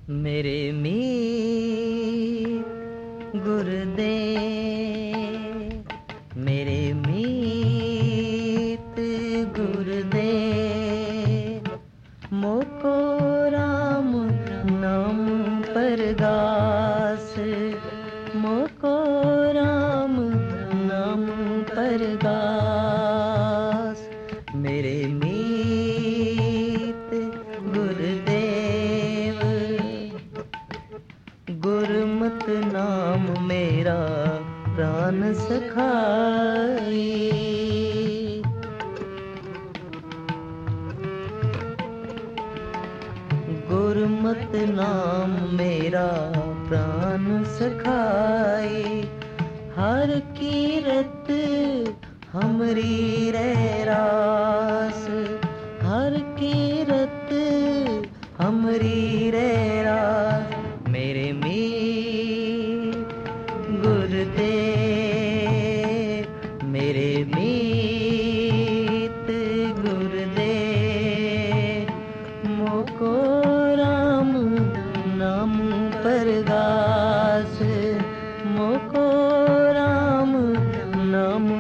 मेरे मीत गुरुदेव, मेरे मीत गुरुदेव, मोको राम नाम परगास, मोको राम नाम परगास। मेरे मीत गुरुदेव, गुरमत नाम मेरा प्राण सखाई। गुरमत नाम मेरा प्राण सखाई। हर कीरत हमरी रे रास, हर कीरत हमरी रे रास। मेरे मीत गुरुदेव, मेरे मीत गुरुदेव, मोको राम नाम परगास, मोको राम नाम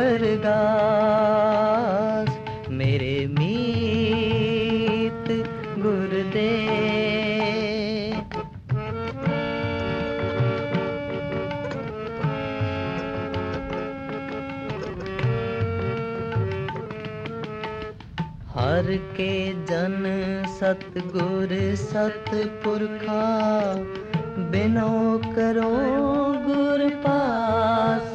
परगास। मेरे मीत गुरुदेव। हर के जन सतगुर सतपुरखा, बिनो करो गुर पास।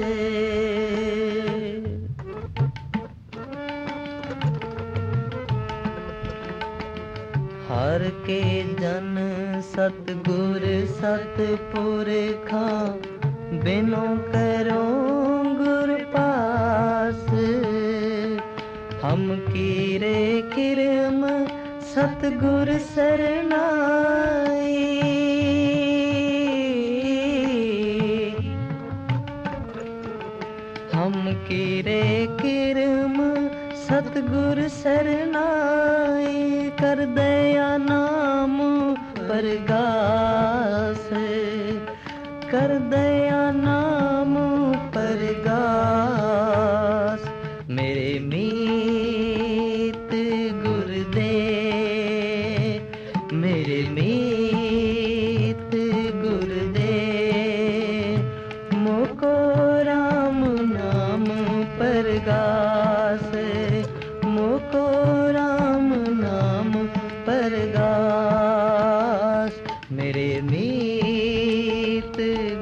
हर के जन सतगुर सतपुरखा, बिनो करो गुर पास। हम कीरे किरम सतगुर सरनाई, हम कीरे किरम सतगुर सरनाई। कर दया नाम परगास, कर दया नाम परगास। मेरे मीत गुरुदेव, मेरे मीत गुरुदेव, मोको राम नाम परगास, मोको राम नाम परगास। मेरे मीत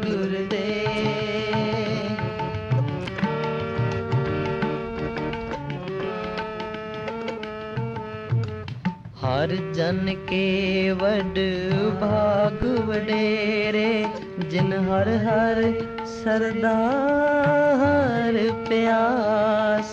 गुरुदेव। हर जन के वड भाग वडेरे, जिन हर हर सरदार प्यास।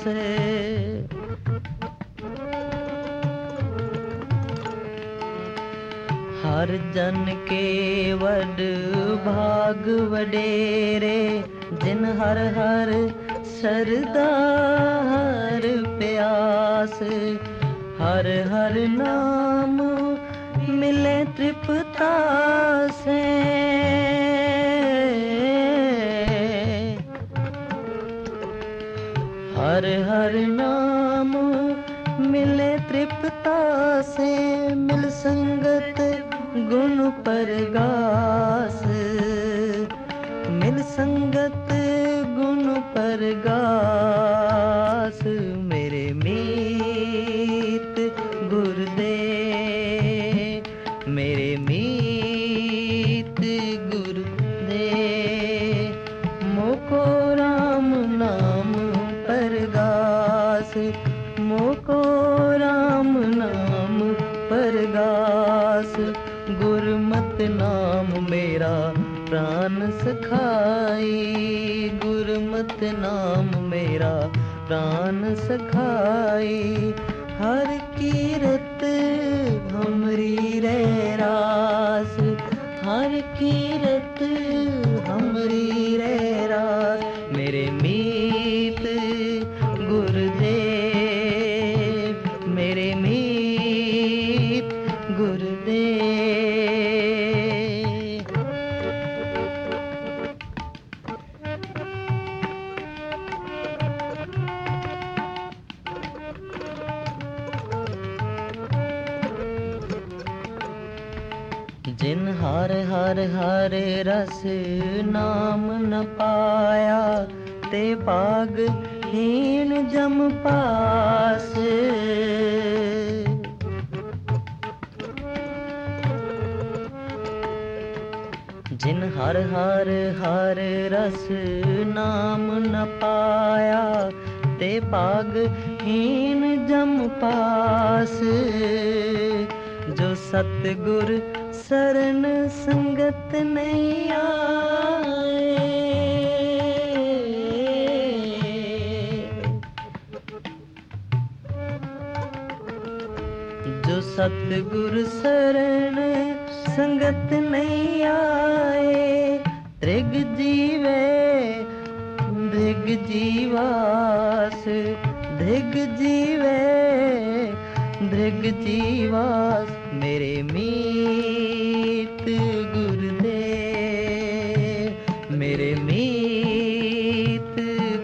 हर जन के वड भाग वडेरे, जिन हर हर सरदार प्यास। हर हर नाम मिले तृप्ता से, हर हर नाम मिले तृप्ता से। मिल संगत गुण परगास, मिल संगत गुण परगास। मेरे मीत गुरुदेव, मेरे मीत गुरुदेव, मोको राम नाम परगास, मोको राम नाम परगास। गुरमत नाम मेरा प्राण सखाई, गुरमत नाम मेरा प्राण सखाई। हर कीरत हमरी रे रास, हर कीरत हमरी रे रास। मेरे मीत गुरुदेव, मेरे मीत गुरुदेव। जिन हर हर हर रस नाम न पाया, ते भाग हीन जम पास। जिन हर हर हर रस नाम न पाया, ते भाग हीन जम पास। जो सतगुर शरण संगत नहीं आए, जो सतगुर शरण संगत नहीं आए, त्रिग जीवे धिग जीवास, धिग जीवे धिग जीवास। मेरे मीत गुरुदेव, मेरे मीत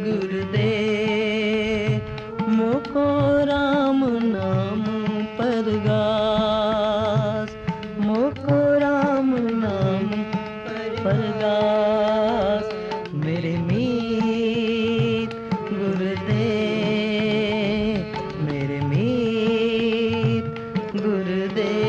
गुरुदेव। मोको राम नाम परगास, मोको राम नाम परगास। मेरे मीत गुरुदेव, मेरे मीत गुरुदेव।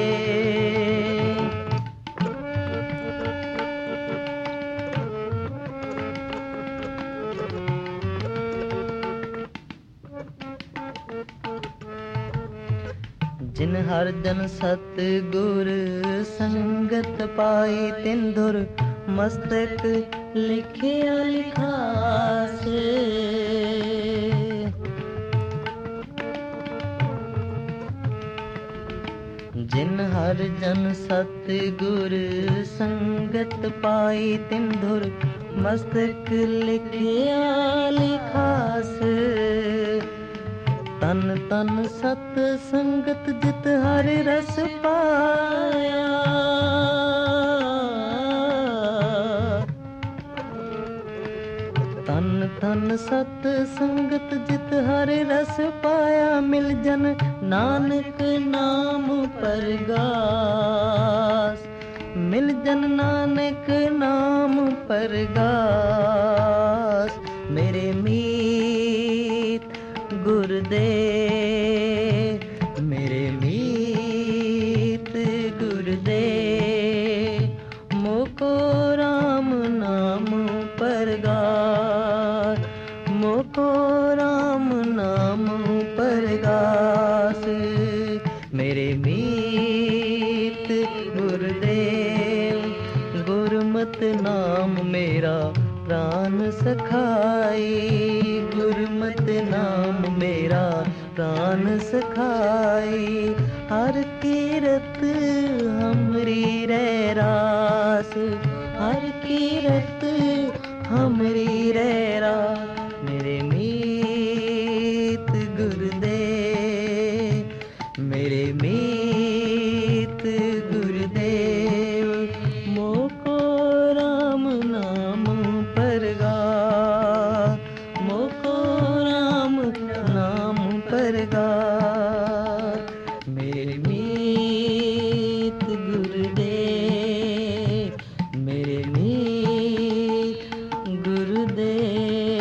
जिन हर जन सतगुर संगत पाई, तिन धुर मस्तक लिखिया लिखास। जिन हर जन सतगुर संगत पाई, तिन धुर मस्तक लिखिया लिखास। तन तन सत संगत जित हर रस पाया, तन तन सत संगत जित हर रस पाया। मिल जन नानक नाम परगास, मिल जन नानक नाम परगास। मेरे मीत गुरुदेव, मेरे मीत गुरुदेव। मोको राम नाम परगास, मोको राम नाम परगास। मेरे मीत गुरुदेव, गुरमत नाम मेरा प्राण सखाई, गुरमत नाम मेरा प्राण सखाई। हर कीरत हमरी रे रास, हर कीरत हमरी रे रास। मेरे मीत गुरुदेव, मेरे मीत गुरुदेव। मोको राम नाम परगास, मोको राम नाम परगास। मेरे मीत गुरुदेव, मेरे मीत गुरुदेव।